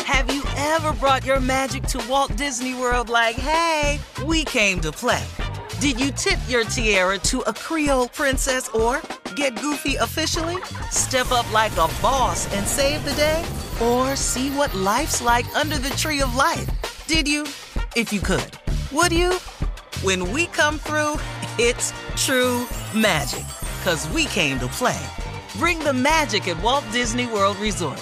Have you ever brought your magic to Walt Disney World like, hey, we came to play? Did you tip your tiara to a Creole princess or get goofy officially? Step up like a boss and save the day? Or see what life's like under the tree of life? Did you? If you could. Would you? When we come through, it's true magic. 'Cause we came to play. Bring the magic at Walt Disney World Resort.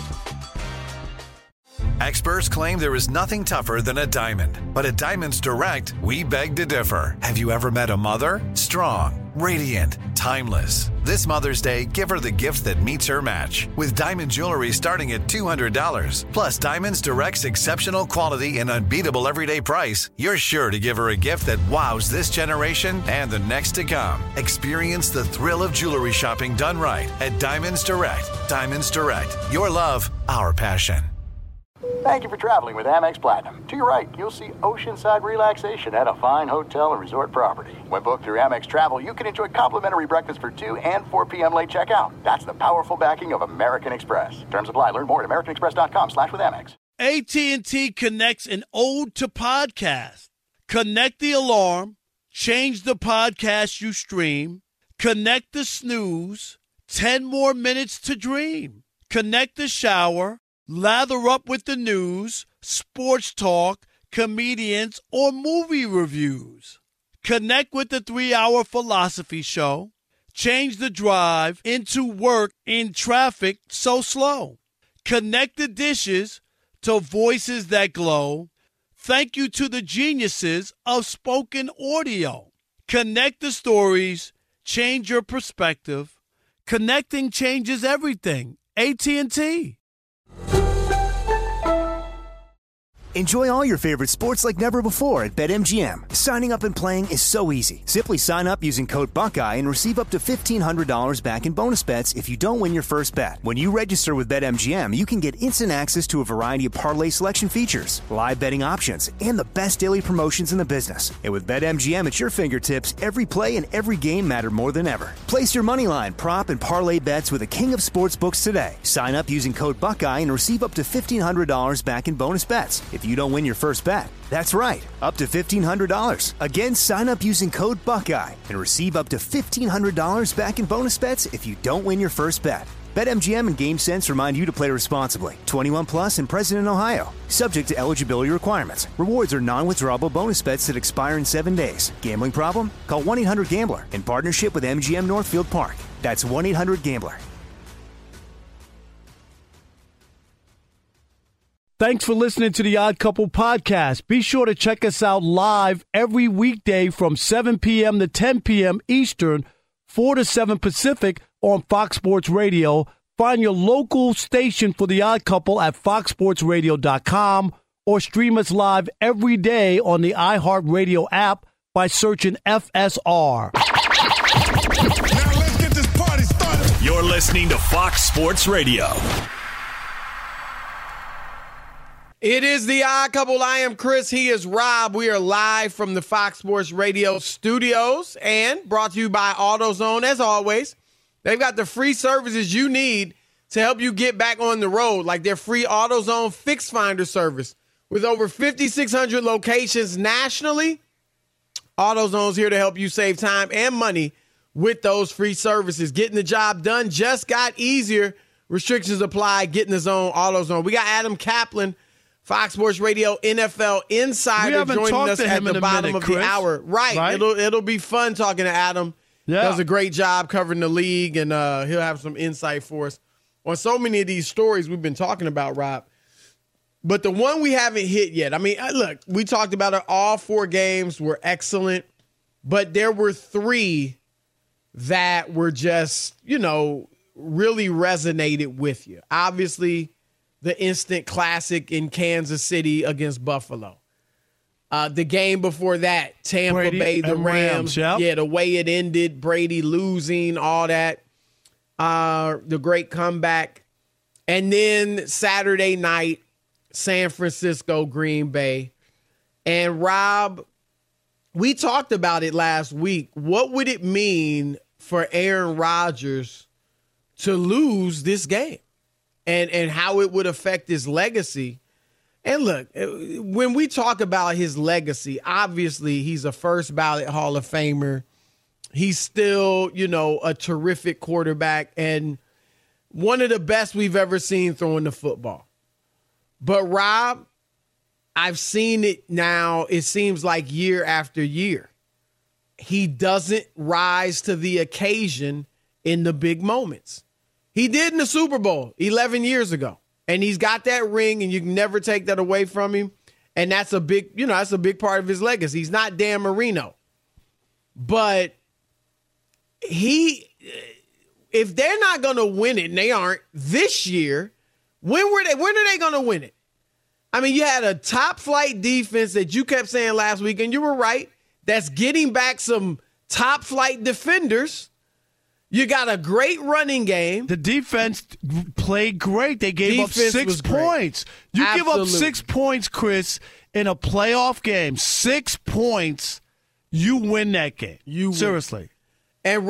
Experts claim there is nothing tougher than a diamond. But at Diamonds Direct, we beg to differ. Have you ever met a mother? Strong, radiant, timeless. This Mother's Day, give her the gift that meets her match. With diamond jewelry starting at $200. Plus Diamonds Direct's exceptional quality and unbeatable everyday price, you're sure to give her a gift that wows this generation and the next to come. Experience the thrill of jewelry shopping done right at Diamonds Direct. Diamonds Direct. Your love, our passion. Thank you for traveling with Amex Platinum. To your right, you'll see oceanside relaxation at a fine hotel and resort property. When booked through Amex Travel, you can enjoy complimentary breakfast for 2 and 4 p.m. late checkout. That's the powerful backing of American Express. Terms apply. Learn more at americanexpress.com/withAmex. AT&T connects an ode to podcast. Connect the alarm. Change the podcast you stream. Connect the snooze. 10 more minutes to dream. Connect the shower. Lather up with the news, sports talk, comedians, or movie reviews. Connect with the 3-hour philosophy show. Change the drive into work in traffic so slow. Connect the dishes to voices that glow. Thank you to the geniuses of spoken audio. Connect the stories. Change your perspective. Connecting changes everything. AT&T. Enjoy all your favorite sports like never before at BetMGM. Signing up and playing is so easy. Simply sign up using code Buckeye and receive up to $1,500 back in bonus bets if you don't win your first bet. When you register with BetMGM, you can get instant access to a variety of parlay selection features, live betting options, and the best daily promotions in the business. And with BetMGM at your fingertips, every play and every game matter more than ever. Place your moneyline, prop, and parlay bets with the king of sportsbooks today. Sign up using code Buckeye and receive up to $1,500 back in bonus bets if you don't win your first bet. That's right, up to $1,500. Again, sign up using code Buckeye and receive up to $1,500 back in bonus bets if you don't win your first bet. BetMGM and GameSense remind you to play responsibly. 21 plus and present in Ohio. Subject to eligibility requirements. Rewards are non-withdrawable bonus bets that expire in 7 days. Gambling problem? Call 1-800-GAMBLER in partnership with MGM Northfield Park. That's 1-800-GAMBLER. Thanks for listening to the Odd Couple podcast. Be sure to check us out live every weekday from 7 p.m. to 10 p.m. Eastern, 4 to 7 Pacific on Fox Sports Radio. Find your local station for the Odd Couple at foxsportsradio.com or stream us live every day on the iHeartRadio app by searching FSR. Now let's get this party started. You're listening to Fox Sports Radio. It is the Odd Couple. I am Chris. He is Rob. We are live from the Fox Sports Radio studios and brought to you by AutoZone. As always, they've got the free services you need to help you get back on the road, like their free AutoZone Fix Finder service. With over 5,600 locations nationally, AutoZone's here to help you save time and money with those free services. Getting the job done just got easier. Restrictions apply. Get in the zone, AutoZone. We got Adam Kaplan, Fox Sports Radio NFL Insider, joining us at the bottom of the hour. Right. It'll be fun talking to Adam. Yeah. Does a great job covering the league, and he'll have some insight for us on so many of these stories we've been talking about, Rob. But the one we haven't hit yet, I mean, look, we talked about it. All 4 games were excellent, but there were 3 that were just, really resonated with you. Obviously, the instant classic in Kansas City against Buffalo. The game before that, Tampa Bay, the Rams. Yep. Yeah, the way it ended, Brady losing, all that. The great comeback. And then Saturday night, San Francisco, Green Bay. And Rob, we talked about it last week. What would it mean for Aaron Rodgers to lose this game? And how it would affect his legacy. And look, when we talk about his legacy, obviously he's a first ballot Hall of Famer. He's still, a terrific quarterback and one of the best we've ever seen throwing the football. But Rob, I've seen it now, it seems like year after year. He doesn't rise to the occasion in the big moments. He did in the Super Bowl 11 years ago. And he's got that ring, and you can never take that away from him. And that's a big, that's a big part of his legacy. He's not Dan Marino. But if they're not going to win it, and they aren't this year, when are they going to win it? I mean, you had a top-flight defense that you kept saying last week, and you were right, that's getting back some top-flight defenders. You got a great running game. The defense played great. They gave up 6 points. You Absolutely. give up 6 points, Chris, in a playoff game. 6 points, you win that game. Seriously. And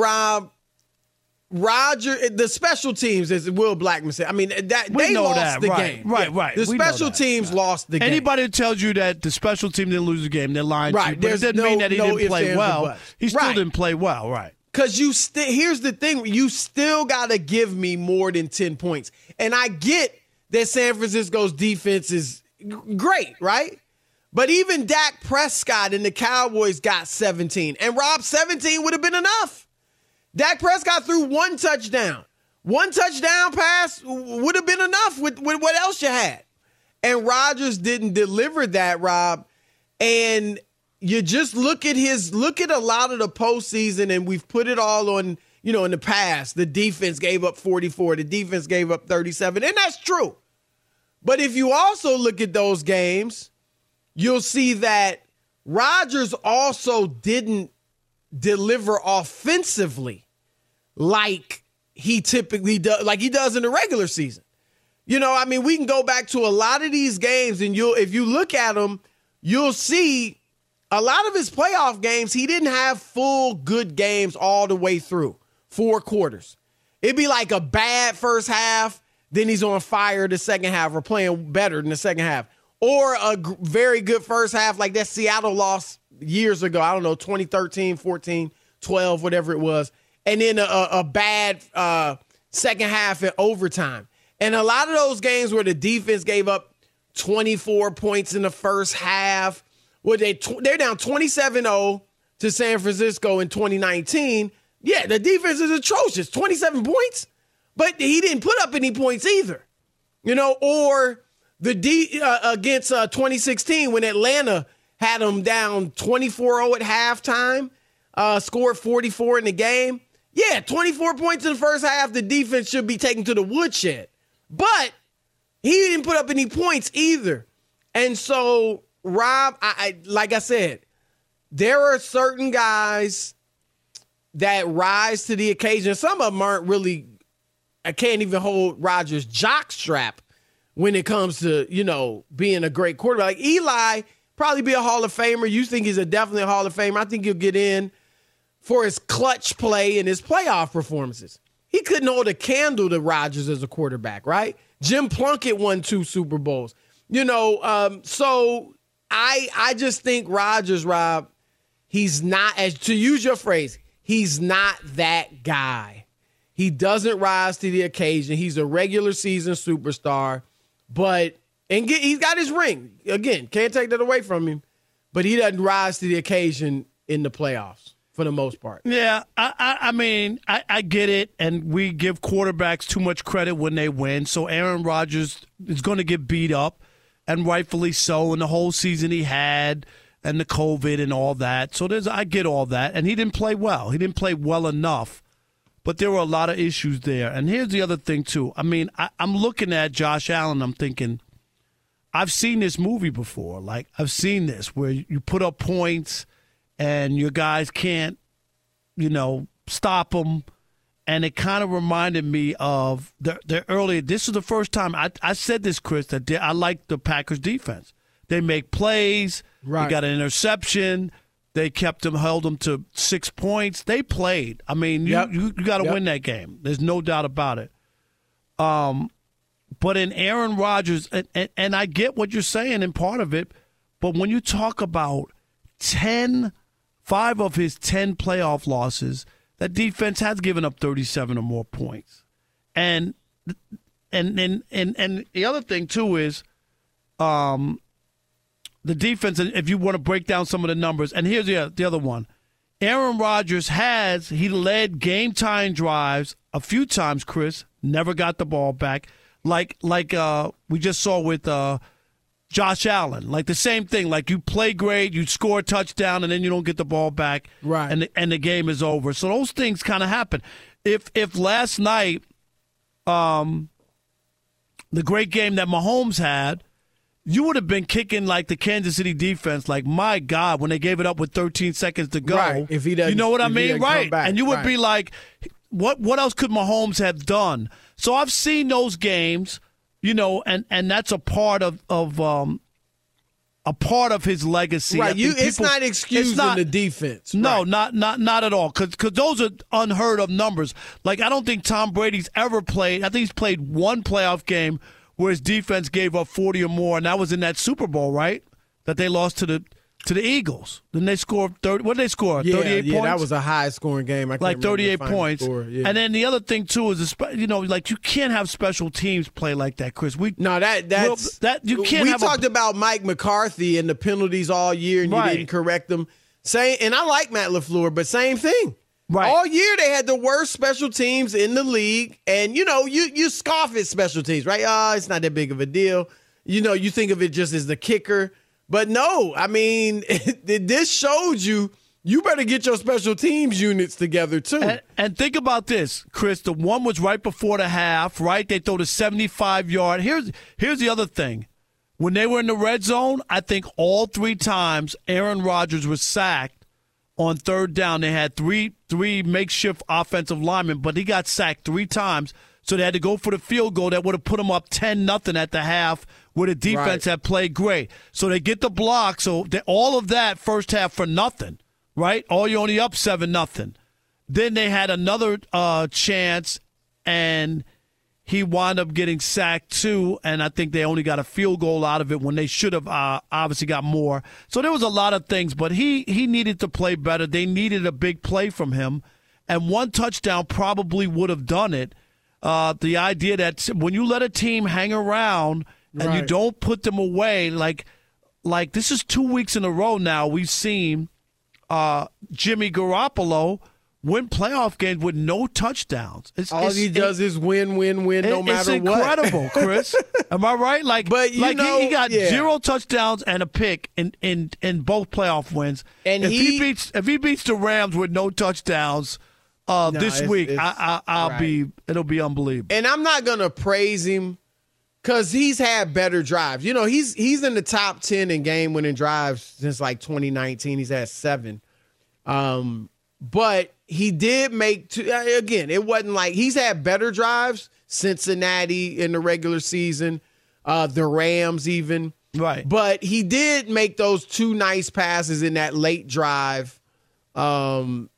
Roger, the special teams, as Will Blackman said, I mean, they lost the game. Right. The special teams lost the game. Anybody who tells you that the special team didn't lose the game, they're lying to you. But it doesn't mean that he didn't play well. He still didn't play well, right. Because here's the thing, you still got to give me more than 10 points. And I get that San Francisco's defense is great, right? But even Dak Prescott and the Cowboys got 17. And Rob, 17 would have been enough. Dak Prescott threw 1 touchdown. 1 touchdown pass would have been enough with what else you had. And Rodgers didn't deliver that, Rob. And you just look at a lot of the postseason, and we've put it all on, in the past. The defense gave up 44. The defense gave up 37. And that's true. But if you also look at those games, you'll see that Rodgers also didn't deliver offensively like he typically does, like he does in the regular season. We can go back to a lot of these games, and if you look at them, you'll see a lot of his playoff games, he didn't have full good games all the way through 4 quarters. It'd be like a bad first half, then he's on fire the second half, or playing better than the second half. Or a very good first half like that Seattle loss years ago, 2013, 14, 12, whatever it was. And then a bad second half in overtime. And a lot of those games where the defense gave up 24 points in the first half, where they're down 27-0 to San Francisco in 2019. Yeah, the defense is atrocious, 27 points. But he didn't put up any points either. Or against 2016 when Atlanta had them down 24-0 at halftime, scored 44 in the game. Yeah, 24 points in the first half. The defense should be taken to the woodshed. But he didn't put up any points either. And so, Rob, like I said, there are certain guys that rise to the occasion. Some of them aren't really, I can't even hold Rodgers' jockstrap when it comes to, being a great quarterback. Like Eli, probably be a Hall of Famer. You think he's definitely a Hall of Famer. I think he'll get in for his clutch play and his playoff performances. He couldn't hold a candle to Rodgers as a quarterback, right? Jim Plunkett won 2 Super Bowls. So I just think Rodgers, Rob, he's not, as to use your phrase, he's not that guy. He doesn't rise to the occasion. He's a regular season superstar, and he's got his ring. Again, can't take that away from him, but he doesn't rise to the occasion in the playoffs for the most part. Yeah, I get it, and we give quarterbacks too much credit when they win. So Aaron Rodgers is going to get beat up, and rightfully so, and the whole season he had, and the COVID and all that. So I get all that, and he didn't play well. He didn't play well enough. But there were a lot of issues there. And here's the other thing, too. I'm looking at Josh Allen. I'm thinking, I've seen this movie before. Like, I've seen this where you put up points and your guys can't, stop them. And it kind of reminded me of the earlier. This is the first time I said this, Chris, that I like the Packers defense. They make plays. Right. They got an interception. They held them to 6 points. They played. You got to win that game. There's no doubt about it. But in Aaron Rodgers, and I get what you're saying in part of it, but when you talk about 5 of his 10 playoff losses, that defense has given up 37 or more points. And the other thing, too, is the defense, if you want to break down some of the numbers, and here's the other one. Aaron Rodgers he led game-tying drives a few times, Chris, never got the ball back. Like we just saw with Josh Allen. Like the same thing. Like you play great, you score a touchdown, and then you don't get the ball back, right? And the game is over. So those things kind of happen. If last night, the great game that Mahomes had, you would have been kicking like the Kansas City defense, like, my God, when they gave it up with 13 seconds to go. Right. If he doesn't, you know what I mean? Right. And you would be like, what else could Mahomes have done? So I've seen those games, and that's a part of his legacy. Right. It's not excusing the defense. No, right. not at all. Because those are unheard of numbers. Like, I don't think Tom Brady's ever played. I think he's played one playoff game where his defense gave up 40 or more, and that was in that Super Bowl, right? That they lost to the Eagles. Then they scored 30. What did they score? 38 points? Yeah, that was a high-scoring game. I can't 38 points. Yeah. And then the other thing, too, is, like you can't have special teams play like that, Chris. You can't. We talked about Mike McCarthy and the penalties all year, and you didn't correct them. And I like Matt LaFleur, but same thing. Right. All year they had the worst special teams in the league, and you scoff at special teams, right? It's not that big of a deal. You think of it just as the kicker, but no. I mean, this showed you better get your special teams units together too. And think about this, Chris. The one was right before the half, right? They throw the 75-yard. Here's the other thing. When they were in the red zone, I think all 3 times Aaron Rodgers was sacked. On third down, they had three makeshift offensive linemen, but he got sacked 3 times, so they had to go for the field goal that would have put them up 10-0 at the half, where the defense had played great. So they get the block, so all of that first half for nothing, right? You're only up 7-0. Then they had another chance, and he wound up getting sacked too, and I think they only got a field goal out of it when they should have obviously got more. So there was a lot of things, but he needed to play better. They needed a big play from him, and 1 touchdown probably would have done it. The idea that when you let a team hang around and you don't put them away, like this is 2 weeks in a row now we've seen Jimmy Garoppolo win playoff games with no touchdowns. All he does is win, no matter what. It's incredible, Chris. Am I right? He got 0 touchdowns and a pick in both playoff wins. And if he beats the Rams with no touchdowns this week, it'll be unbelievable. And I'm not gonna praise him because he's had better drives. He's in the top 10 in game-winning drives since 2019. He's had 7. But he did make again, it wasn't like he's had better drives, Cincinnati in the regular season, the Rams even. Right. But he did make those 2 nice passes in that late drive, that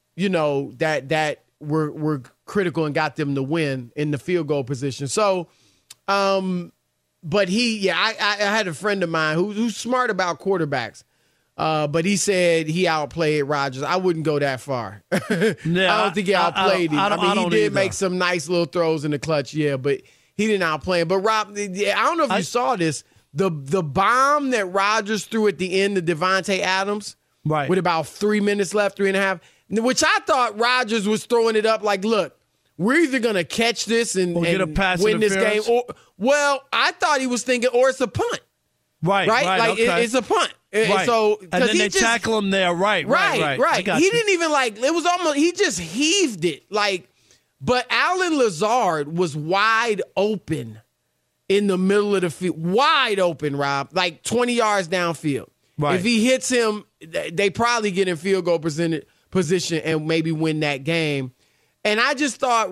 were critical and got them the win in the field goal position. So, but I had a friend of mine who's smart about quarterbacks. But he said he outplayed Rodgers. I wouldn't go that far. Yeah, I don't think he outplayed him. He did either. make some nice little throws in the clutch, but he didn't outplay him. But Rob, I don't know if you saw this. The bomb that Rodgers threw at the end to Devontae Adams, right, with about 3 minutes left, 3.5, which I thought Rodgers was throwing it up like, look, we're either going to catch this and win this game. I thought he was thinking, or it's a punt. Right. Okay. It's a punt. Right. So, and then they tackle him there. Right. He didn't even it was almost, he just heaved it. But Allen Lazard was wide open in the middle of the field. Wide open, Rob. 20 yards downfield. Right. If he hits him, they probably get in field goal position and maybe win that game. And I just thought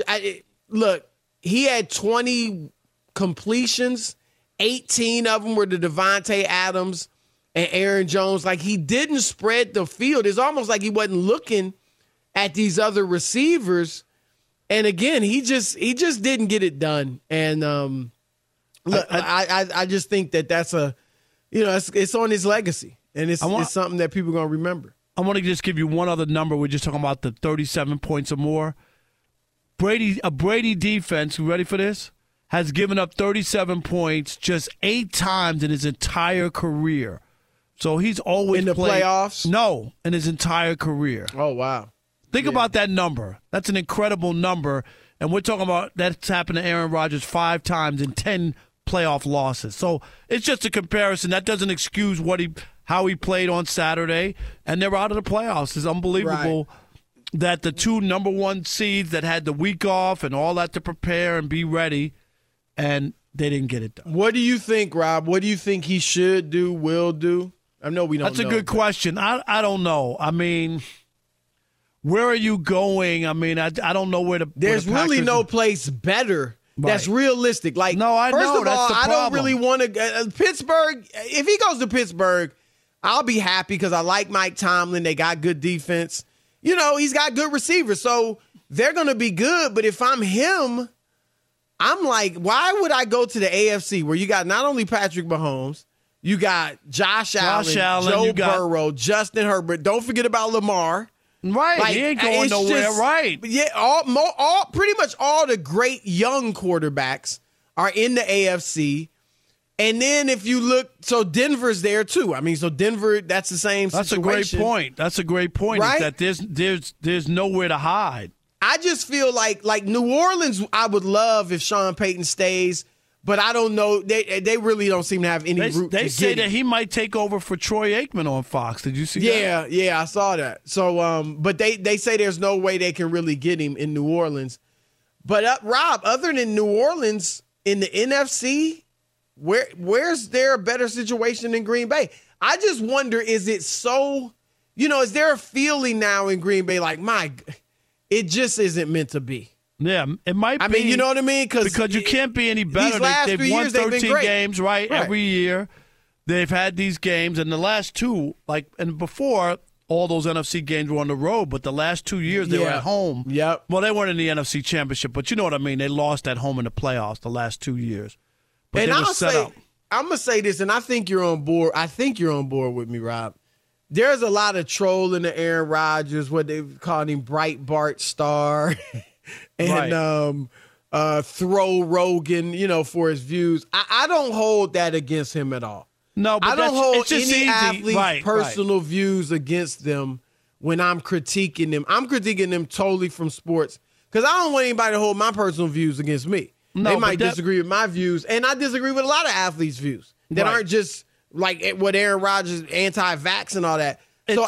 he had 20 completions. 18 of them were to Devontae Adams and Aaron Jones. He didn't spread the field. It's almost like he wasn't looking at these other receivers. And again, he just didn't get it done. And Look, I just think that's a, it's on his legacy, and it's something that people are going to remember. I want to just give you one other number. We're just talking about the 37 points or more. A Brady defense, you ready for this? Has given up 37 points just 8 times in his entire career. So he's always in the playoffs? No, in his entire career. Oh, wow. Think about that number. That's an incredible number. And we're talking about that's happened to Aaron Rodgers 5 times in 10 playoff losses. So it's just a comparison. That doesn't excuse how he played on Saturday, and they're out of the playoffs. It's unbelievable that the 2 number 1 seeds that had the week off and all that to prepare and be ready, and they didn't get it done. What do you think, Rob? What do you think he should do, will do? I know we don't know. That's a good question. I don't know. I mean, where are you going? I mean, I don't know where the There's really no place better that's realistic. Like, no, I first know. of That's all, the I problem. don't really want to Pittsburgh. If he goes to Pittsburgh, I'll be happy because I like Mike Tomlin. They got good defense. He's got good receivers, so they're going to be good. But if I'm him, I'm like, why would I go to the AFC where you got not only Patrick Mahomes, you got Josh Allen, Joe Burrow, Justin Herbert. Don't forget about Lamar. Right, like, he ain't going nowhere, right? Yeah, all pretty much all the great young quarterbacks are in the AFC. And then if you look, so Denver's there too. I mean, so Denver, that's the same situation. That's a great point. Right? Is that there's nowhere to hide. I just feel like New Orleans, I would love if Sean Payton stays, but I don't know. They really don't seem to have any root to get. They say that he might take over for Troy Aikman on Fox. Did you see that? Yeah, I saw that. So, but they say there's no way they can really get him in New Orleans. But Rob, other than New Orleans in the NFC, where's there a better situation than Green Bay? I just wonder, is it so? Is there a feeling now in Green Bay like, it just isn't meant to be? Yeah, it might be. I mean, you know what I mean? Because you can't be any better. They've won 13 games, right? Every year. They've had these games, and the last 2, and before, all those NFC games were on the road, but the last 2 years they were at home. Yep. Well, they weren't in the NFC Championship, but you know what I mean. They lost at home in the playoffs the last 2 years. But and I'm going to say this, and I think you're on board. I think you're on board with me, Rob. There's a lot of trolling to Aaron Rodgers, what they've called him Breitbart star. And throw Rogan, for his views. I don't hold that against him at all. No, but I don't hold any athlete's personal views against them when I'm critiquing them. I'm critiquing them totally from sports because I don't want anybody to hold my personal views against me. No, they might disagree with my views, and I disagree with a lot of athletes' views that aren't just like what Aaron Rodgers, anti-vax and all that. So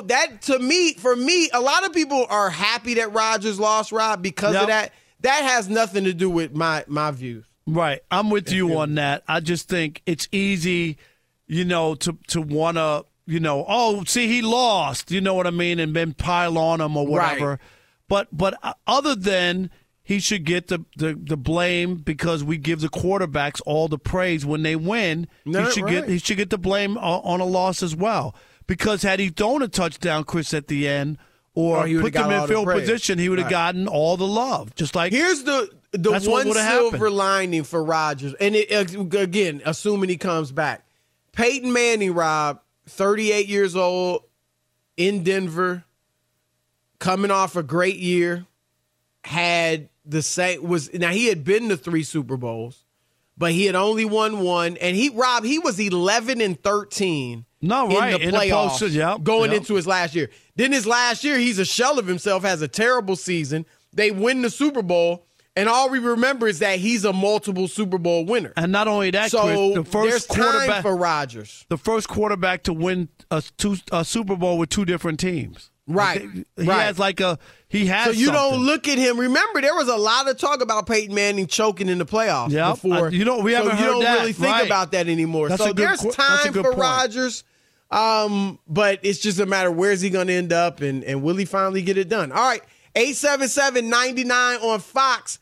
for me, a lot of people are happy that Rodgers lost, Rob, because of that. That has nothing to do with my views. Right. I'm with you on that. I just think it's easy, to want to, he lost, you know what I mean, and then pile on him or whatever. Right. But other than he should get the blame because we give the quarterbacks all the praise when they win, he should get the blame on a loss as well. Because had he thrown a touchdown, Chris, at the end, or put them in field position, he would have gotten all the love. Just like here's the one silver lining for Rodgers, and again, assuming he comes back. Peyton Manning, Rob, 38 years old, in Denver, coming off a great year, had the same now he had been to 3 Super Bowls, but he had only won 1, and he was 11-13. In the playoffs, going into his last year. Then his last year, he's a shell of himself, has a terrible season. They win the Super Bowl, and all we remember is that he's a multiple Super Bowl winner. And not only that, so Chris, the first time for Rodgers. The first quarterback to win a Super Bowl with 2 different teams. Right. He has So you don't look at him. Remember, there was a lot of talk about Peyton Manning choking in the playoffs before. We haven't heard that. You don't really think about that anymore. There's time for Rodgers. But it's just a matter of where's he going to end up and will he finally get it done? All right, 877-99 on Fox,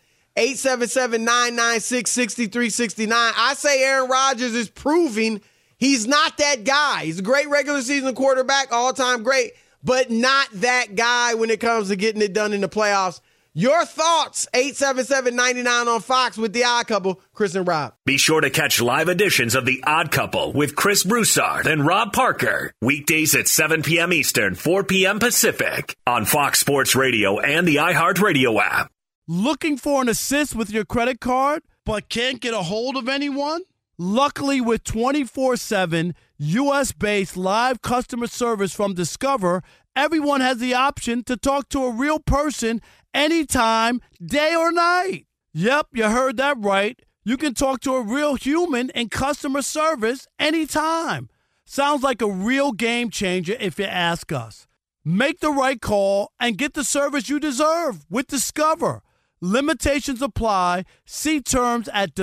877-996-6369. I say Aaron Rodgers is proving he's not that guy. He's a great regular season quarterback, all-time great, but not that guy when it comes to getting it done in the playoffs. Your thoughts, 877-99 on Fox with The Odd Couple, Chris and Rob. Be sure to catch live editions of The Odd Couple with Chris Broussard and Rob Parker. Weekdays at 7 p.m. Eastern, 4 p.m. Pacific on Fox Sports Radio and the iHeartRadio app. Looking for an assist with your credit card but can't get a hold of anyone? Luckily, with 24/7 U.S.-based live customer service from Discover, everyone has the option to talk to a real person anytime, day or night. Yep, you heard that right. You can talk to a real human in customer service anytime. Sounds like a real game changer if you ask us. Make the right call and get the service you deserve with Discover. Limitations apply. See terms at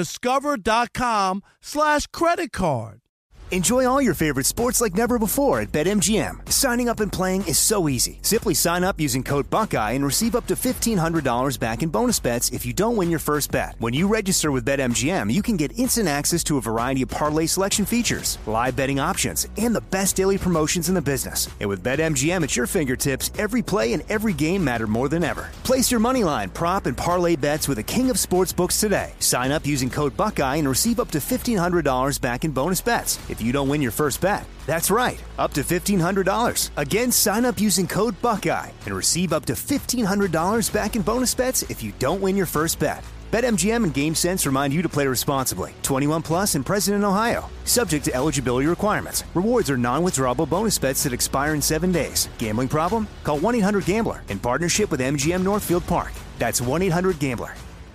discover.com/creditcard. Enjoy all your favorite sports like never before at BetMGM. Signing up and playing is so easy. Simply sign up using code Buckeye and receive up to $1,500 back in bonus bets if you don't win your first bet. When you register with BetMGM, you can get instant access to a variety of parlay selection features, live betting options, and the best daily promotions in the business. And with BetMGM at your fingertips, every play and every game matter more than ever. Place your moneyline, prop, and parlay bets with the king of sportsbooks today. Sign up using code Buckeye and receive up to $1,500 back in bonus bets if you don't win your first bet. That's right, up to $1,500. Again, sign up using code Buckeye and receive up to $1,500 back in bonus bets if you don't win your first bet. BetMGM and GameSense remind you to play responsibly. 21 plus and present in Ohio. Subject to eligibility requirements. Rewards are non-withdrawable bonus bets that expire in 7 days. Gambling problem? Call 1-800-GAMBLER in partnership with MGM Northfield Park. That's 1-800-GAMBLER.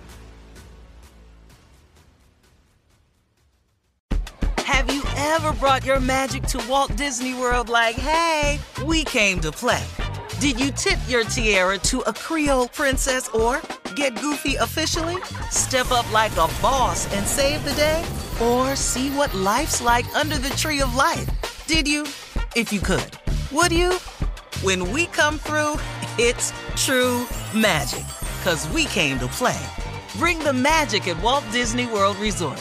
Have you ever brought your magic to Walt Disney World like, hey, we came to play? Did you tip your tiara to a Creole princess or get goofy officially? Step up like a boss and save the day? Or see what life's like under the tree of life? Did you? If you could. Would you? When we come through, it's true magic. 'Cause we came to play. Bring the magic at Walt Disney World Resort.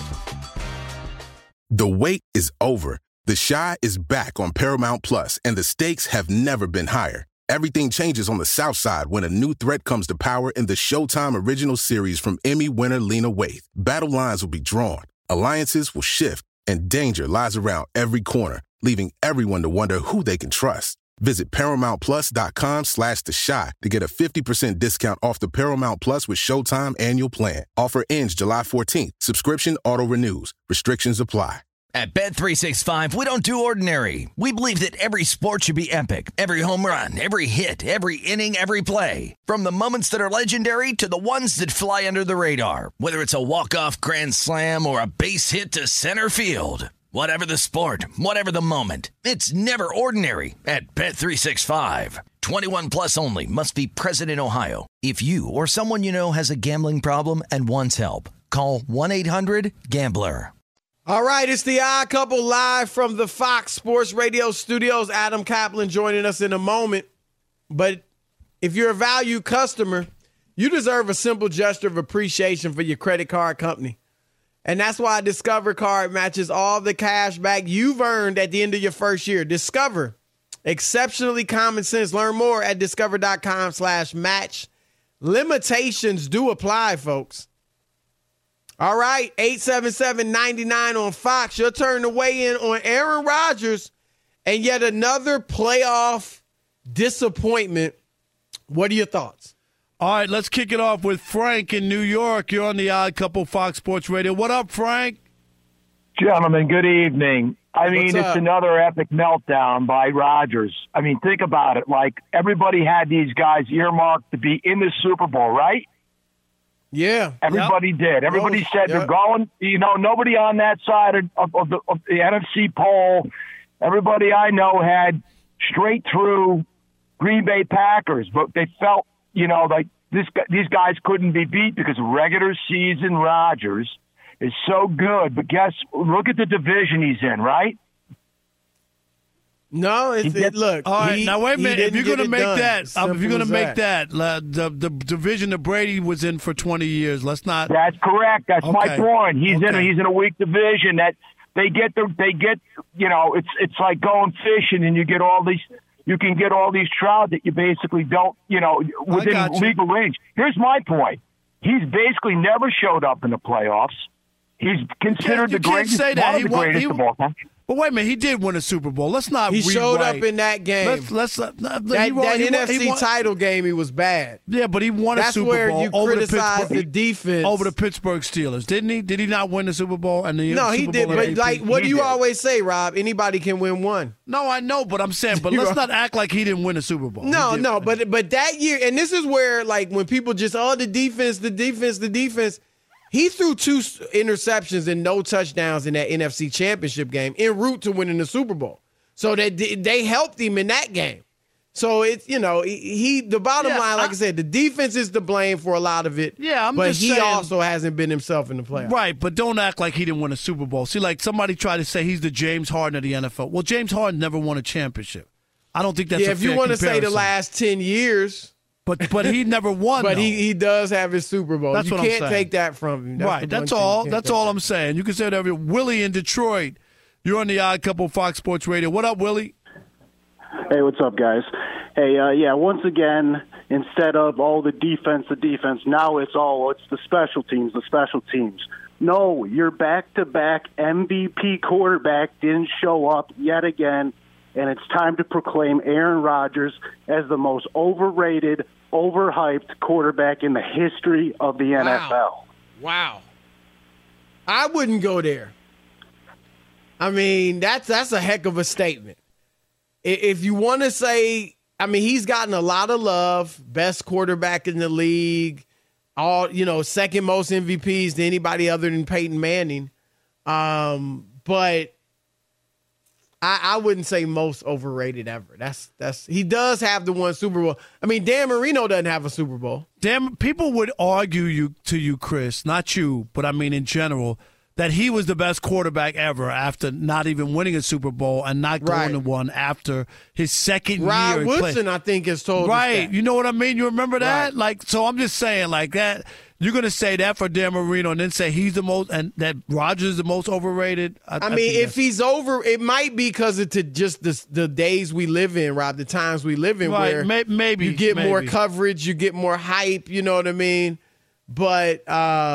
The wait is over. The Chi is back on Paramount Plus, and the stakes have never been higher. Everything changes on the South Side when a new threat comes to power in the Showtime original series from Emmy winner Lena Waithe. Battle lines will be drawn, alliances will shift, and danger lies around every corner, leaving everyone to wonder who they can trust. Visit ParamountPlus.com/The Chi to get a 50% discount off the Paramount Plus with Showtime annual plan. Offer ends July 14th. Subscription auto-renews. Restrictions apply. At Bet365, we don't do ordinary. We believe that every sport should be epic. Every home run, every hit, every inning, every play. From the moments that are legendary to the ones that fly under the radar. Whether it's a walk-off grand slam or a base hit to center field. Whatever the sport, whatever the moment, it's never ordinary at Bet365. 21 plus only. Must be present in Ohio. If you or someone you know has a gambling problem and wants help, call 1-800-GAMBLER. All right, it's The Odd Couple live from the Fox Sports Radio studios. Adam Kaplan joining us in a moment. But if you're a value customer, you deserve a simple gesture of appreciation for your credit card company. And that's why Discover Card matches all the cash back you've earned at the end of your first year. Discover. Exceptionally common sense. Learn more at discover.com/match. Limitations do apply, folks. All right, 877-99 on Fox. Your turn to weigh in on Aaron Rodgers and yet another playoff disappointment. What are your thoughts? All right, let's kick it off with Frank in New York. You're on The Odd Couple, Fox Sports Radio. What up, Frank? Gentlemen, good evening. I mean, What's it's up? another epic meltdown by Rodgers. I mean, think about it. Like, everybody had these guys earmarked to be in the Super Bowl, right? Yeah. Everybody did. Everybody Yep. said they're going. You know, nobody on that side of the NFC poll, everybody I know had straight through Green Bay Packers, but they felt, you know, like these guys couldn't be beat because regular season Rodgers is so good. But look at the division he's in, right? No, look. All right, now wait a minute. If you're going to make that, the division that Brady was in for 20 years, let's not. That's correct. That's my point. He's Okay. in a weak division that they get. You know, it's like going fishing and you get all these. you can get all these Stroud that you basically don't, within legal range. Here's my point. He's basically never showed up in the playoffs. He's considered the greatest of all time. But wait a minute, he did win a Super Bowl. Let's not. He showed up in that game. That NFC title game, he was bad. Yeah, but he won a Super Bowl. That's where you criticize the defense over the Pittsburgh Steelers, didn't he? Did he not win the Super Bowl? No, he did. But what do you always say, Rob? Anybody can win one. No, I know, but I'm saying, but let's not act like he didn't win a Super Bowl. No, but that year, and this is where when people just the defense. He threw 2 interceptions and no touchdowns in that NFC Championship game en route to winning the Super Bowl. So they helped him in that game. So it's, the bottom line, like I said, the defense is to blame for a lot of it. Yeah, but he also hasn't been himself in the playoffs. Right, but don't act like he didn't win a Super Bowl. See, like somebody tried to say he's the James Harden of the NFL. Well, James Harden never won a championship. I don't think that's a fair if you want to say the last 10 years. But he never won. But he does have his Super Bowl. That's what I'm saying. You can't take that from him. That's all I'm saying. You can say whatever. Willie in Detroit, you're on the Odd Couple Fox Sports Radio. What up, Willie? Hey, what's up, guys? Hey, once again, instead of the defense, now it's the special teams. No, your back-to-back MVP quarterback didn't show up yet again. And it's time to proclaim Aaron Rodgers as the most overrated, overhyped quarterback in the history of the NFL. Wow. I wouldn't go there. I mean, that's a heck of a statement. If you want to say, he's gotten a lot of love, best quarterback in the league, second most MVPs to anybody other than Peyton Manning. But I wouldn't say most overrated ever. That's he does have the one Super Bowl. Dan Marino doesn't have a Super Bowl. People would argue to you, Chris, not you, but in general, that he was the best quarterback ever after not even winning a Super Bowl and not going to one after his second year. Rod Woodson, I think, has told us that. You know what I mean? You remember that? Right. So I'm just saying, that. You're going to say that for Dan Marino and then say he's the most, and that Rodgers is the most overrated? If he's over, it might be because of just the days we live in, Rob, the times we live in, where maybe you get more coverage, you get more hype, you know what I mean? But,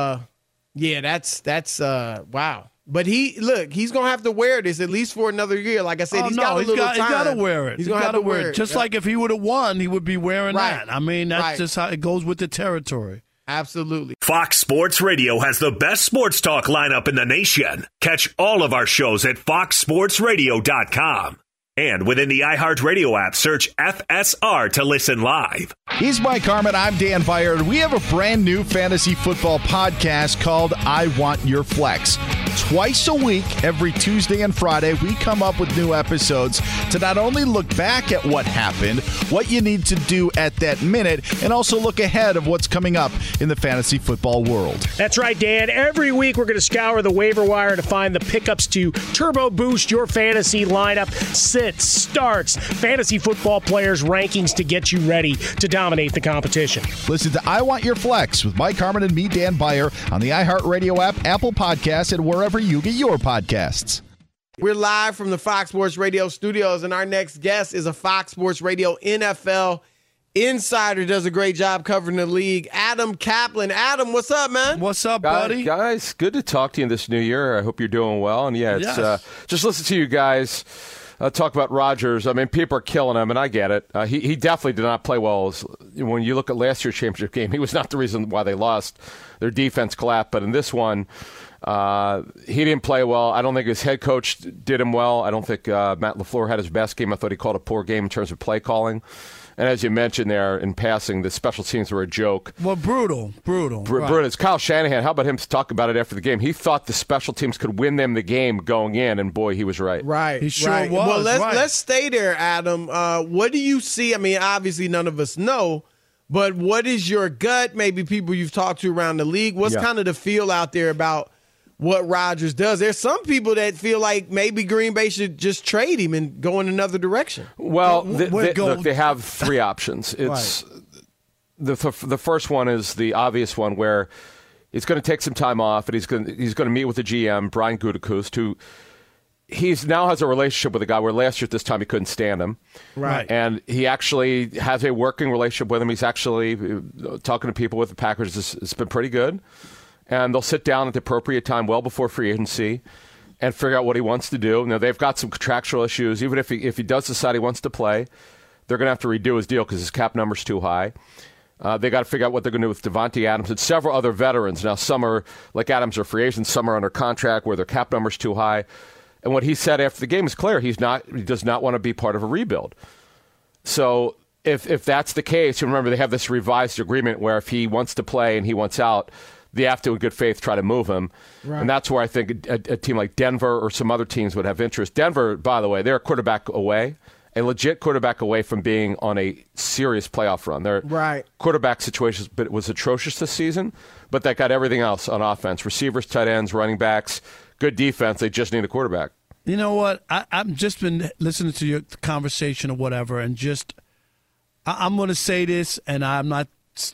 that's wow. But he's going to have to wear this at least for another year. Like I said, he's got to wear it. He's going to have to wear it. Just like if he would have won, he would be wearing that. That's just how it goes with the territory. Absolutely. Fox Sports Radio has the best sports talk lineup in the nation. Catch all of our shows at foxsportsradio.com. And within the iHeartRadio app, search FSR to listen live. He's Mike Harmon. I'm Dan Beyer. And we have a brand new fantasy football podcast called I Want Your Flex. Twice a week, every Tuesday and Friday, we come up with new episodes to not only look back at what happened, what you need to do at that minute, and also look ahead of what's coming up in the fantasy football world. That's right, Dan. Every week, we're going to scour the waiver wire to find the pickups to turbo boost your fantasy lineup. Starts, fantasy football players' rankings to get you ready to dominate the competition. Listen to I Want Your Flex with Mike Harmon and me, Dan Beyer, on the iHeartRadio app, Apple Podcasts, and wherever you get your podcasts. We're live from the Fox Sports Radio studios, and our next guest is a Fox Sports Radio NFL insider. Does a great job covering the league. Adam Kaplan. Adam, what's up, man? What's up, buddy? Guys, good to talk to you this new year. I hope you're doing well. And it's just listen to you guys. Talk about Rodgers. People are killing him, and I get it. He definitely did not play well. When you look at last year's championship game, he was not the reason why they lost. Their defense collapsed. But in this one, he didn't play well. I don't think his head coach did him well. I don't think Matt LaFleur had his best game. I thought he called a poor game in terms of play calling. And as you mentioned there in passing, the special teams were a joke. Well, brutal. Brutal. It's Kyle Shanahan. How about him talk about it after the game? He thought the special teams could win them the game going in, and boy, he was right. Right. He sure was. Well, let's stay there, Adam. What do you see? Obviously none of us know, but what is your gut? Maybe people you've talked to around the league. What's kind of the feel out there about what Rodgers does? There's some people that feel like maybe Green Bay should just trade him and go in another direction. Well, look, they have three options. It's the first one is the obvious one where he's going to take some time off, and he's going to meet with the GM, Brian Gutekunst, who he's now has a relationship with a guy where last year at this time he couldn't stand him. Right. And he actually has a working relationship with him. He's actually talking to people with the Packers. It's been pretty good. And they'll sit down at the appropriate time well before free agency and figure out what he wants to do. Now, they've got some contractual issues. Even if he does decide he wants to play, they're going to have to redo his deal because his cap number's too high. They got to figure out what they're going to do with Devontae Adams and several other veterans. Now, some are, like Adams, are free agents. Some are under contract where their cap number's too high. And what he said after the game is clear. He does not want to be part of a rebuild. So if that's the case, remember they have this revised agreement where if he wants to play and he wants out, they have to, in good faith, try to move him. Right. And that's where I think a team like Denver or some other teams would have interest. Denver, by the way, they're a quarterback away, a legit quarterback away from being on a serious playoff run. Their quarterback situation was atrocious this season, but they got everything else on offense. Receivers, tight ends, running backs, good defense. They just need a quarterback. You know what? I've just been listening to your conversation or whatever, and just I'm going to say this, and I'm going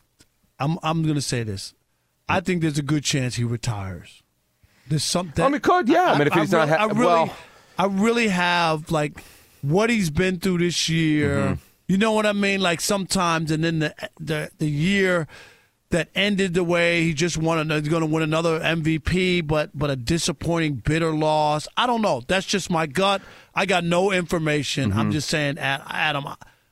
to say this. I think there's a good chance he retires. There's something. I mean, could, yeah. I mean, if he's not, I really have, like, what he's been through this year. Mm-hmm. You know what I mean? Like, sometimes, and then the year that ended the way he just he's going to win another MVP, but a disappointing, bitter loss. I don't know. That's just my gut. I got no information. Mm-hmm. I'm just saying, Adam,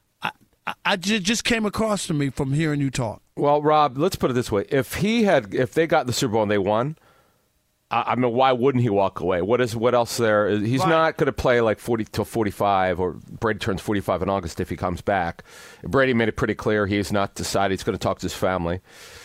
I just came across to me from hearing you talk. Well, Rob, let's put it this way: if they got the Super Bowl and they won, I mean, why wouldn't he walk away? What else there? He's not going to play like 40 till 45, or Brady turns 45 in August if he comes back. Brady made it pretty clear he's not decided. He's going to talk to his family.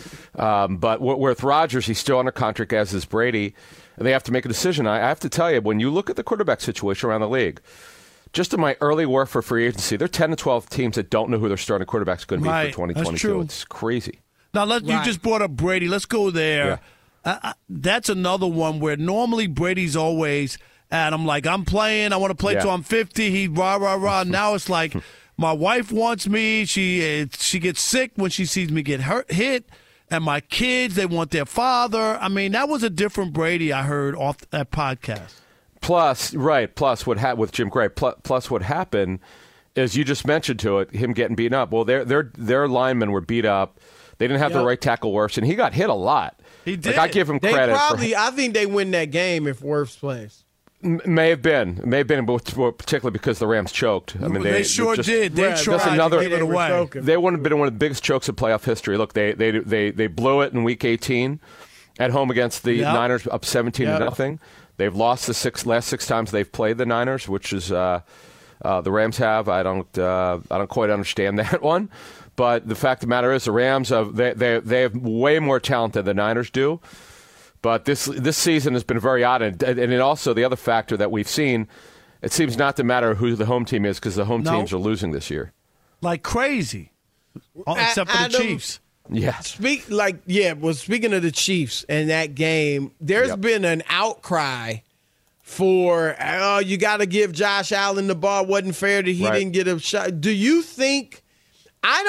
But with Rodgers, he's still under contract, as is Brady, and they have to make a decision. I have to tell you, when you look at the quarterback situation around the league, just in my early work for free agency, there are 10 to 12 teams that don't know who their starting quarterback is going to be for 2022. That's true. It's crazy. Now, you just brought up Brady. Let's go there. Yeah. That's another one where normally Brady's always, Adam, like, I'm playing. I want to play till I'm 50. He rah, rah, rah. Now it's like, my wife wants me. She gets sick when she sees me get hit. And my kids, they want their father. I mean, that was a different Brady I heard off that podcast. Plus what happened with Jim Gray. Plus what happened is, you just mentioned to it, him getting beaten up. Well, their linemen were beat up. They didn't have the right tackle, Wirfs, and he got hit a lot. He did. Like, I give him credit. I think they win that game if Wirfs plays. May have been, but particularly because the Rams choked. I mean, they sure did. They tried to give it away. They would have been one of the biggest chokes in playoff history. Look, they blew it in Week 18 at home against the Niners, up 17-0. They've lost the last six times they've played the Niners, which is the Rams have. I don't quite understand that one, but the fact of the matter is, the Rams they have way more talent than the Niners do. But this season has been very odd, and it also, the other factor that we've seen, it seems not to matter who the home team is, because the home teams are losing this year like crazy, except for the Chiefs. Yeah. Speaking of the Chiefs and that game, there's been an outcry for, you got to give Josh Allen the ball. Wasn't fair that he didn't get a shot. Do you think, I'm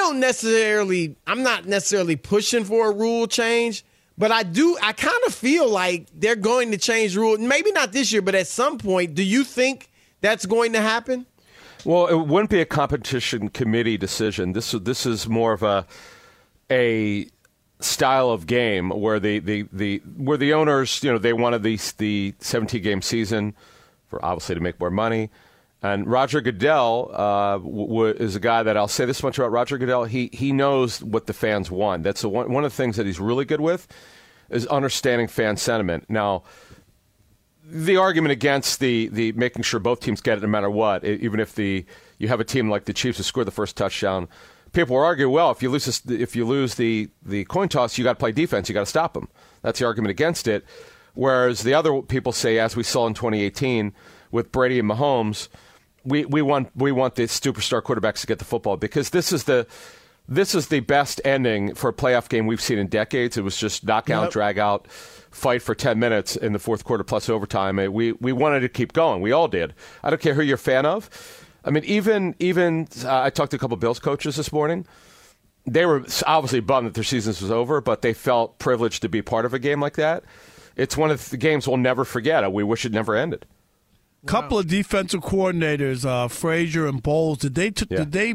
not necessarily pushing for a rule change, but I kind of feel like they're going to change rules. Maybe not this year, but at some point. Do you think that's going to happen? Well, it wouldn't be a competition committee decision. This is more of a style of game where the owners, they wanted the 17-game season for, obviously, to make more money. And Roger Goodell is a guy that, I'll say this much about Roger Goodell, he knows what the fans want. That's one of the things that he's really good with, is understanding fan sentiment. Now, the argument against the making sure both teams get it no matter what, even if you have a team like the Chiefs who scored the first touchdown, people will argue, well, if you lose the coin toss, you got to play defense, you got to stop them. That's the argument against it. Whereas the other people say, as we saw in 2018 with Brady and Mahomes, we want the superstar quarterbacks to get the football, because this is the best ending for a playoff game we've seen in decades. It was just knockout, drag out, fight for 10 minutes in the fourth quarter plus overtime. We wanted to keep going. We all did. I don't care who you're a fan of. I mean, even I talked to a couple of Bills coaches this morning. They were obviously bummed that their season was over, but they felt privileged to be part of a game like that. It's one of the games we'll never forget. We wish it never ended. Couple of defensive coordinators, Frazier and Bowles. Did they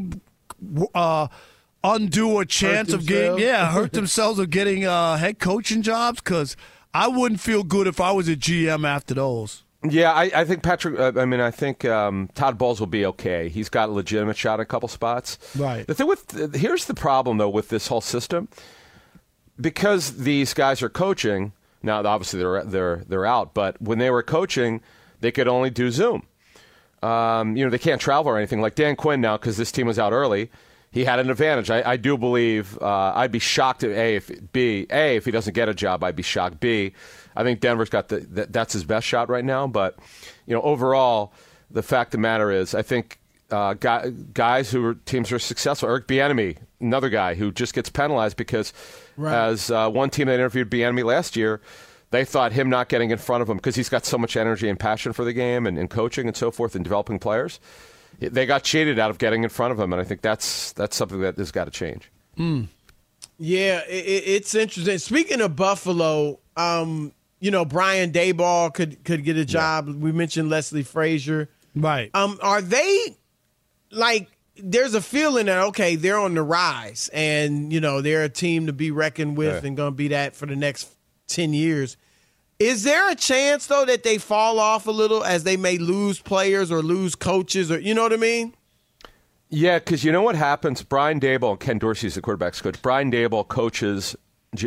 undo a chance of getting hurt themselves of getting head coaching jobs? Because I wouldn't feel good if I was a GM after those. Yeah, I think Todd Bowles will be okay. He's got a legitimate shot at a couple spots. Right. The thing here's the problem though with this whole system, because these guys are coaching now. Obviously they're out, but when they were coaching, they could only do Zoom. They can't travel or anything. Like Dan Quinn now, because this team was out early, he had an advantage. I do believe I'd be shocked if he doesn't get a job. I'd be shocked. B, I think Denver's got that's his best shot right now. But overall, the fact of the matter is, I think guys teams are successful. Eric Bieniemy, another guy who just gets penalized because as one team that interviewed Bieniemy last year, they thought him not getting in front of him because he's got so much energy and passion for the game and coaching and so forth and developing players. They got cheated out of getting in front of him, and I think that's something that has got to change. Yeah, it's interesting. Speaking of Buffalo, Brian Daboll could get a job. Yeah. We mentioned Leslie Frazier. Right. Are they there's a feeling that, okay, they're on the rise and, they're a team to be reckoned with and going to be that for the next 10 years. Is there a chance, though, that they fall off a little as they may lose players or lose coaches or, you know what I mean? Yeah, because you know what happens? Brian Daboll, Ken Dorsey's the quarterback's coach. Brian Daboll coaches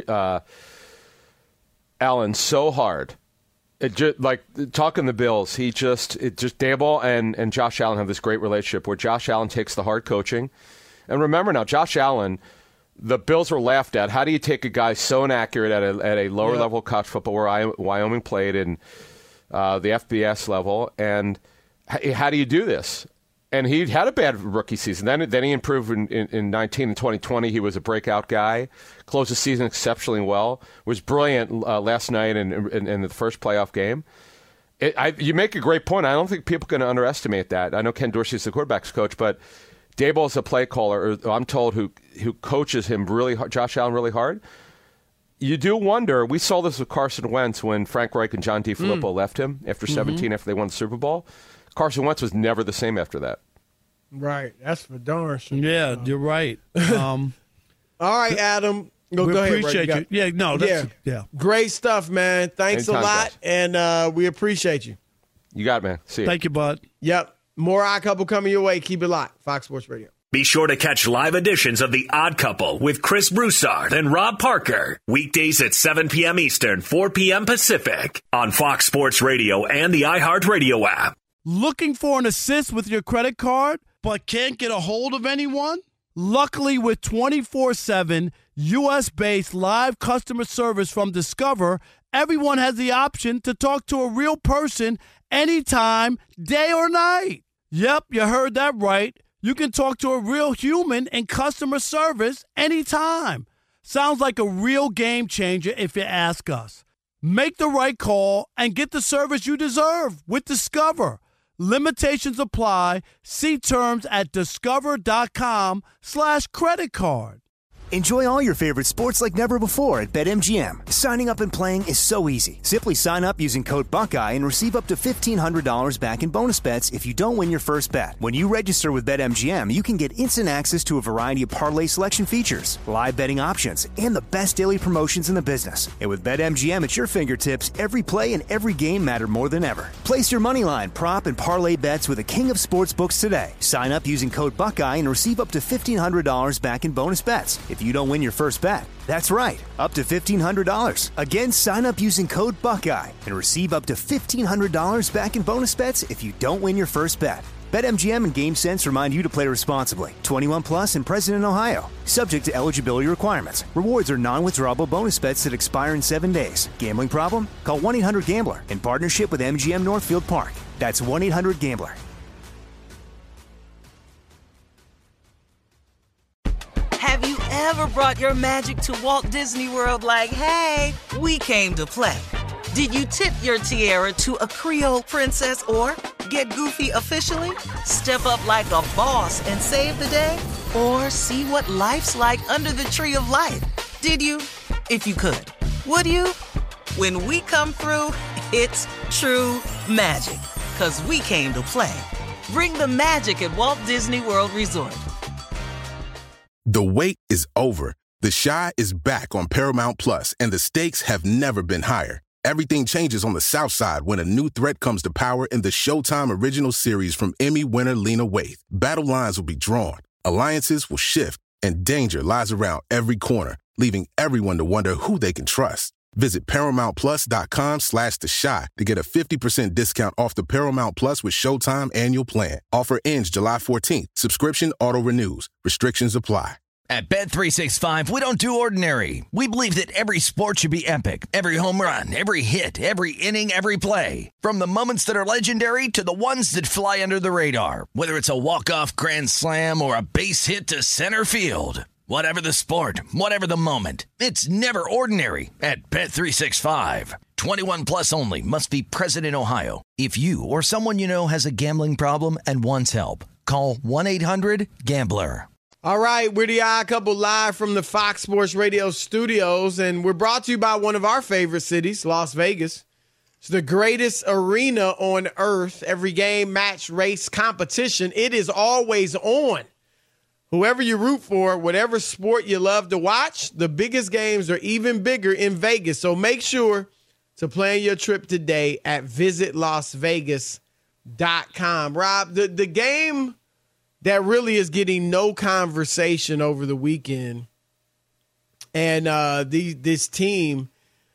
Allen so hard. Talking the Bills, Daboll and Josh Allen have this great relationship where Josh Allen takes the hard coaching. And remember now, Josh Allen, the Bills were laughed at. How do you take a guy so inaccurate at a lower level college football where Wyoming played in the FBS level, and how do you do this? And he had a bad rookie season. Then he improved in 19 and 2020. He was a breakout guy. Closed the season exceptionally well. Was brilliant last night in the first playoff game. You make a great point. I don't think people can underestimate that. I know Ken Dorsey's the quarterback's coach, but Daboll's a play caller, or I'm told, who coaches him really hard, Josh Allen really hard. You do wonder. We saw this with Carson Wentz when Frank Reich and John DeFilippo left him after 17, after they won the Super Bowl. Carson Wentz was never the same after that. Right. That's for darn sure. Yeah, you're right. All right, Adam. Go ahead. Appreciate you. Yeah. Great stuff, man. Thanks Anytime, a lot, guys. and we appreciate you. You got it, man. See you. Thank you, bud. Yep. More Odd Couple coming your way. Keep it locked. Fox Sports Radio. Be sure to catch live editions of The Odd Couple with Chris Broussard and Rob Parker. Weekdays at 7 p.m. Eastern, 4 p.m. Pacific on Fox Sports Radio and the iHeartRadio app. Looking for an assist with your credit card, but can't get a hold of anyone? Luckily, with 24/7 U.S.-based live customer service from Discover, everyone has the option to talk to a real person anytime, day or night. Yep, you heard that right. You can talk to a real human in customer service anytime. Sounds like a real game changer if you ask us. Make the right call and get the service you deserve with Discover. Limitations apply. See terms at discover.com/creditcard. Enjoy all your favorite sports like never before at BetMGM. Signing up and playing is so easy. Simply sign up using code Buckeye and receive up to $1,500 back in bonus bets if you don't win your first bet. When you register with BetMGM, you can get instant access to a variety of parlay selection features, live betting options, and the best daily promotions in the business. And with BetMGM at your fingertips, every play and every game matter more than ever. Place your moneyline, prop, and parlay bets with the king of sportsbooks today. Sign up using code Buckeye and receive up to $1,500 back in bonus bets if you don't win your first bet. That's right, up to $1,500. Again, sign up using code Buckeye and receive up to $1,500 back in bonus bets if you don't win your first bet. BetMGM and GameSense remind you to play responsibly. 21 plus and present in Ohio. Subject to eligibility requirements. Rewards are non-withdrawable bonus bets that expire in 7 days. Gambling problem? Call 1-800-GAMBLER in partnership with MGM Northfield Park. That's 1-800-GAMBLER. Have you ever brought your magic to Walt Disney World like, hey, we came to play? Did you tip your tiara to a Creole princess or get goofy officially? Step up like a boss and save the day? Or see what life's like under the tree of life? Did you? If you could. Would you? When we come through, it's true magic. because we came to play. Bring the magic at Walt Disney World Resort. The wait is over. The Chi is back on Paramount Plus, and the stakes have never been higher. Everything changes on the South Side when a new threat comes to power in the Showtime original series from Emmy winner Lena Waithe. Battle lines will be drawn, alliances will shift, and danger lies around every corner, leaving everyone to wonder who they can trust. Visit ParamountPlus.com/The Chi to get a 50% discount off the Paramount Plus with Showtime annual plan. Offer ends July 14th. Subscription auto-renews. Restrictions apply. At Bet365, we don't do ordinary. We believe that every sport should be epic. Every home run, every hit, every inning, every play. From the moments that are legendary to the ones that fly under the radar. Whether it's a walk-off grand slam or a base hit to center field. Whatever the sport, whatever the moment, it's never ordinary at Bet365. 21 plus only. Must be present in Ohio. If you or someone you know has a gambling problem and wants help, call 1-800-GAMBLER. All right, we're the Odd Couple live from the Fox Sports Radio studios, and we're brought to you by one of our favorite cities, Las Vegas. It's the greatest arena on earth. Every game, match, race, competition, it is always on. Whoever you root for, whatever sport you love to watch, the biggest games are even bigger in Vegas. So make sure to plan your trip today at visitlasvegas.com. Rob, the game that really is getting no conversation over the weekend, and this team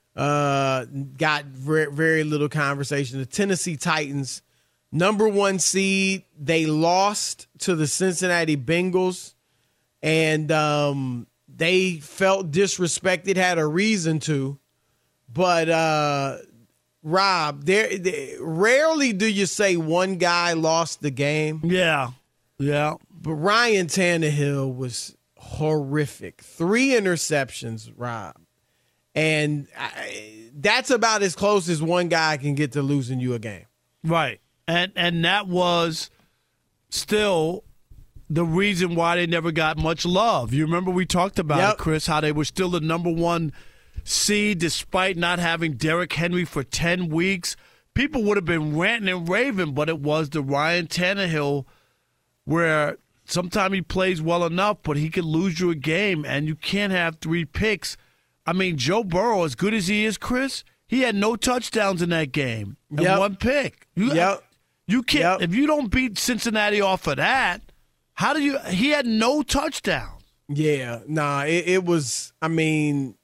got very, very little conversation. The Tennessee Titans, number 1 seed, they lost to the Cincinnati Bengals, and they felt disrespected, had a reason to. But, Rob, rarely do you say one guy lost the game. Yeah. But Ryan Tannehill was horrific. 3 interceptions, Rob. And that's about as close as one guy can get to losing you a game. Right. And that was still the reason why they never got much love. You remember we talked about it, Chris, how they were still the number 1 seed despite not having Derrick Henry for 10 weeks. People would have been ranting and raving, but it was the Ryan Tannehill where sometimes he plays well enough, but he could lose you a game, and you can't have 3 picks. I mean, Joe Burrow, as good as he is, Chris, he had no touchdowns in that game and 1 pick. You can't if you don't beat Cincinnati off of that. How do you? He had no touchdowns. Yeah, it was. I mean,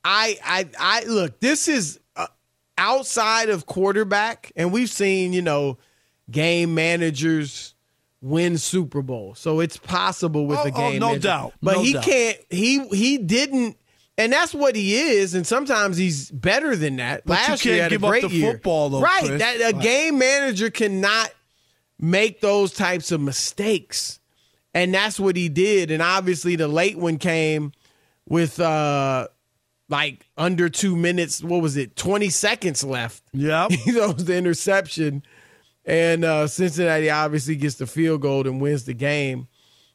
I look. This is outside of quarterback, and we've seen game managers win Super Bowl, so it's possible with a game manager. Doubt. But can't. He didn't. And that's what he is, and sometimes he's better than that. But Last you year can't had give a great up the year. football, though, right? Chris. A game manager cannot make those types of mistakes, and that's what he did. And obviously, the late one came with under 2 minutes. What was it? 20 seconds left. Yeah, that was the interception, and Cincinnati obviously gets the field goal and wins the game.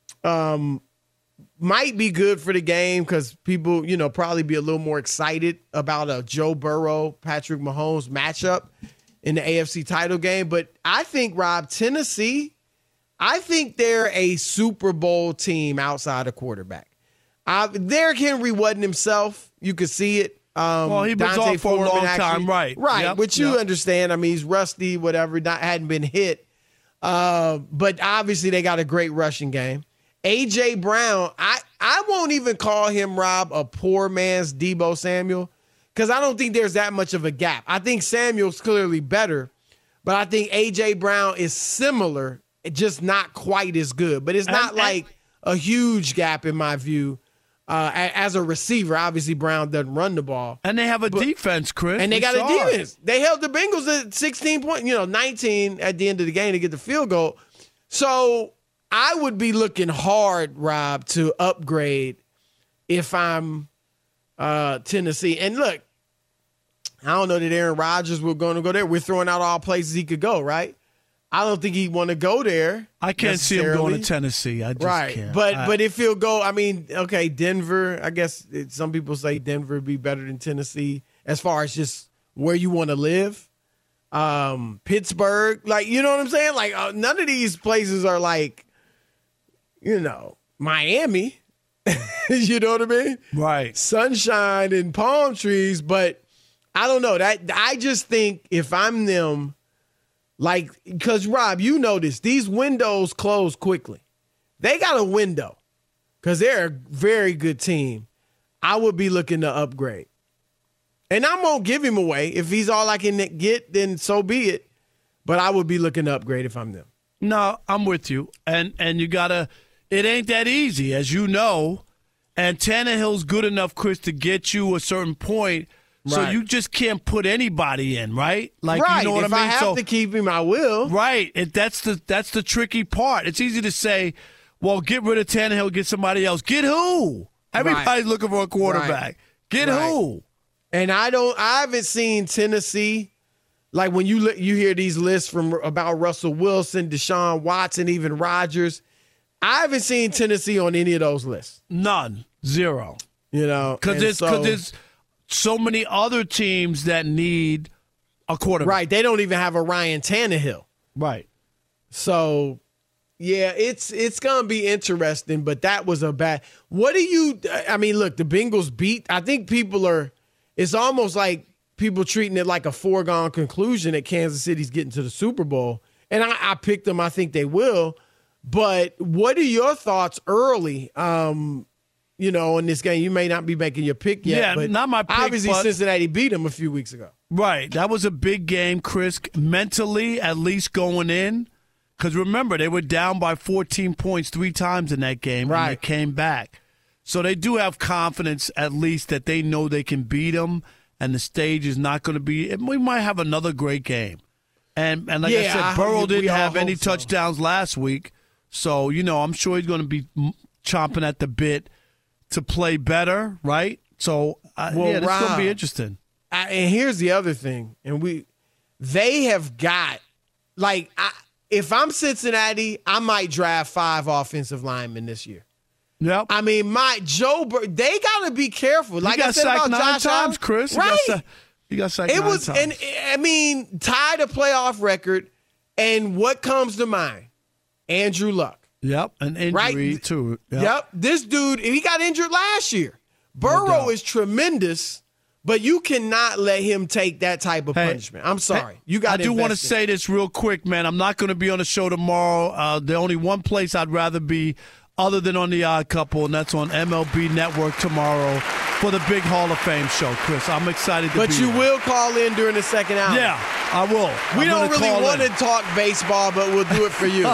Might be good for the game because people, probably be a little more excited about a Joe Burrow, Patrick Mahomes matchup in the AFC title game. But I think, Rob, Tennessee, I think they're a Super Bowl team outside of quarterback. Derrick Henry wasn't himself. You could see it. Well, he was off for a long time, right. Right, yep, which you understand. I mean, he's rusty, whatever, hadn't been hit. But obviously they got a great rushing game. A.J. Brown, I won't even call him, Rob, a poor man's Deebo Samuel because I don't think there's that much of a gap. I think Samuel's clearly better, but I think A.J. Brown is similar, just not quite as good. But it's not like a huge gap in my view. As a receiver, obviously Brown doesn't run the ball. And they have a defense, Chris. And they got a defense. They held the Bengals at 16 points, 19 at the end of the game to get the field goal. So I would be looking hard, Rob, to upgrade if I'm Tennessee. And look, I don't know that Aaron Rodgers was going to go there. We're throwing out all places he could go, right? I don't think he'd want to go there. I can't see him going to Tennessee. I just can't. But if he'll go, okay, Denver, I guess some people say Denver would be better than Tennessee as far as just where you want to live. Pittsburgh. Like, you know what I'm saying? Like, none of these places are like, Miami. You know what I mean? Right. Sunshine and palm trees, but I don't know. I just think if I'm them, like, because, Rob, you know this, these windows close quickly. They got a window because they're a very good team. I would be looking to upgrade. And I'm going to give him away. If he's all I can get, then so be it. But I would be looking to upgrade if I'm them. No, I'm with you. And you got to – it ain't that easy, as you know. And Tannehill's good enough, Chris, to get you a certain point. So you just can't put anybody in, right? Like, right. You know what if I mean? I have to keep him, I will. Right. That's the tricky part. It's easy to say, well, get rid of Tannehill, get somebody else. Get who? Everybody's looking for a quarterback. Right. Get who? And I haven't seen Tennessee. Like, when you hear these lists about Russell Wilson, Deshaun Watson, even Rodgers, I haven't seen Tennessee on any of those lists. None. Zero. Because there's so many other teams that need a quarterback. Right. They don't even have a Ryan Tannehill. Right. So, yeah, it's going to be interesting, but that was a bad – look, the Bengals beat – I think it's almost like people treating it like a foregone conclusion that Kansas City's getting to the Super Bowl. And I picked them. I think they will. But what are your thoughts early, in this game? You may not be making your pick yet. Yeah, not my pick. Obviously, Cincinnati beat them a few weeks ago. Right. That was a big game, Chris, mentally at least going in. Because remember, they were down by 14 points 3 times in that game. Right. And they came back. So they do have confidence at least that they know they can beat them. And the stage is not going to be – we might have another great game. And like I said, Burrow didn't have any touchdowns last week. So, I'm sure he's going to be chomping at the bit to play better, right? So, this is going to be interesting. And here's the other thing. And they have got, if I'm Cincinnati, I might draft 5 offensive linemen this year. Yep. I mean, they got to be careful. Like I said about Josh Allen, Chris. Right. He got sacked 9 times. And I mean, tied a playoff record. And what comes to mind? Andrew Luck. Yep, an injury too. Yep. This dude, he got injured last year. Burrow is tremendous, but you cannot let him take that type of punishment. I'm sorry. I do want to say this real quick, man. I'm not going to be on the show tomorrow. There's only one place I'd rather be other than on The Odd Couple, and that's on MLB Network tomorrow for the big Hall of Fame show, Chris. I'm excited to be But you will call in during the second hour. Yeah, I will. We don't really want to talk baseball, but we'll do it for you. All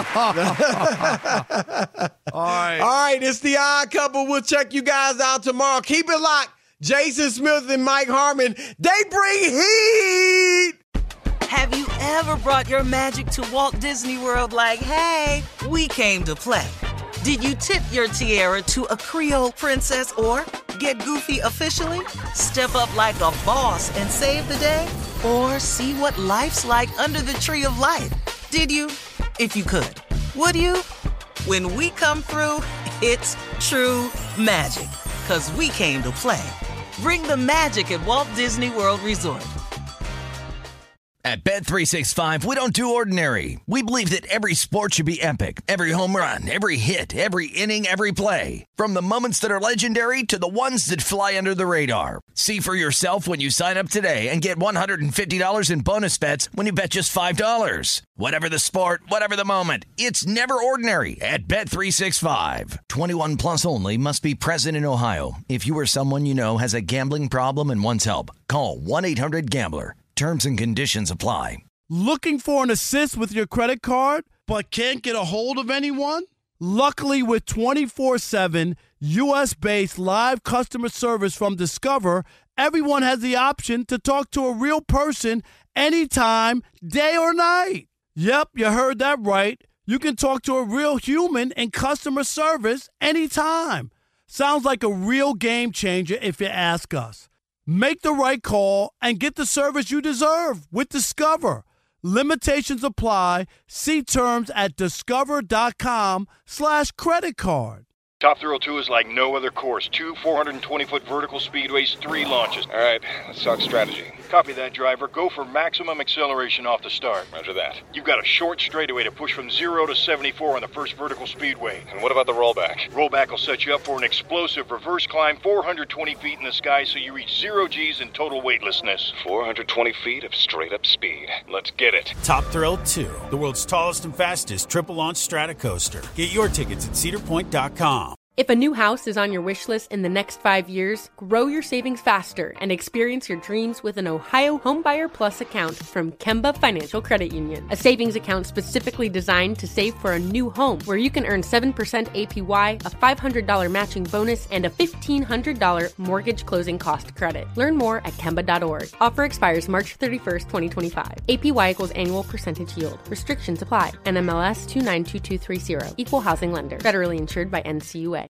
right. All right, it's The Odd Couple. We'll check you guys out tomorrow. Keep it locked. Jason Smith and Mike Harmon, they bring heat. Have you ever brought your magic to Walt Disney World like, hey, we came to play? Did you tip your tiara to a Creole princess or get goofy officially? Step up like a boss and save the day? Or see what life's like under the tree of life? Did you? If you could. Would you? When we come through, it's true magic. 'Cause we came to play. Bring the magic at Walt Disney World Resort. At Bet365, we don't do ordinary. We believe that every sport should be epic. Every home run, every hit, every inning, every play. From the moments that are legendary to the ones that fly under the radar. See for yourself when you sign up today and get $150 in bonus bets when you bet just $5. Whatever the sport, whatever the moment, it's never ordinary at Bet365. 21 plus only. Must be present in Ohio. If you or someone you know has a gambling problem and wants help, call 1-800-GAMBLER. Terms and conditions apply. Looking for an assist with your credit card, but can't get a hold of anyone? Luckily, with 24/7 U.S.-based live customer service from Discover, everyone has the option to talk to a real person anytime, day or night. Yep, you heard that right. You can talk to a real human in customer service anytime. Sounds like a real game changer if you ask us. Make the right call and get the service you deserve with Discover. Limitations apply. See terms at discover.com/credit card. Top Thrill 2 is like no other course. 2 420-foot vertical speedways, 3 launches. All right, let's talk strategy. Copy that, driver. Go for maximum acceleration off the start. Roger that. You've got a short straightaway to push from 0 to 74 on the first vertical speedway. And what about the rollback? Rollback will set you up for an explosive reverse climb 420 feet in the sky so you reach 0 G's in total weightlessness. 420 feet of straight-up speed. Let's get it. Top Thrill 2, the world's tallest and fastest triple-launch Stratocoaster. Get your tickets at cedarpoint.com. If a new house is on your wish list in the next 5 years, grow your savings faster and experience your dreams with an Ohio Homebuyer Plus account from Kemba Financial Credit Union. A savings account specifically designed to save for a new home where you can earn 7% APY, a $500 matching bonus, and a $1,500 mortgage closing cost credit. Learn more at Kemba.org. Offer expires March 31st, 2025. APY equals annual percentage yield. Restrictions apply. NMLS 292230. Equal housing lender. Federally insured by NCUA.